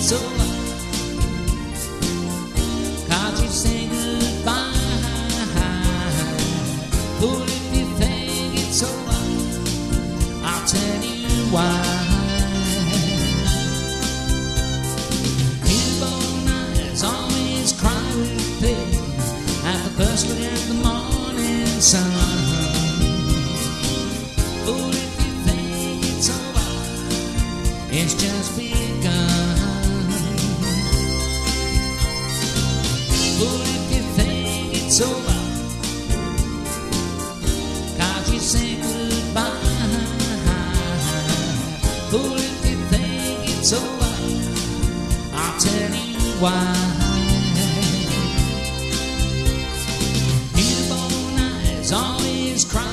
it's over, 'cause you say goodbye. But if you think it's over, I'll tell you why. Newborn eyes always cry with pain at the first look at the morning sun. But if you think it's over, it's just begun. But if you think it's over, 'cause you say goodbye. But if you think it's over, I'll tell you why. Newborn eyes always cry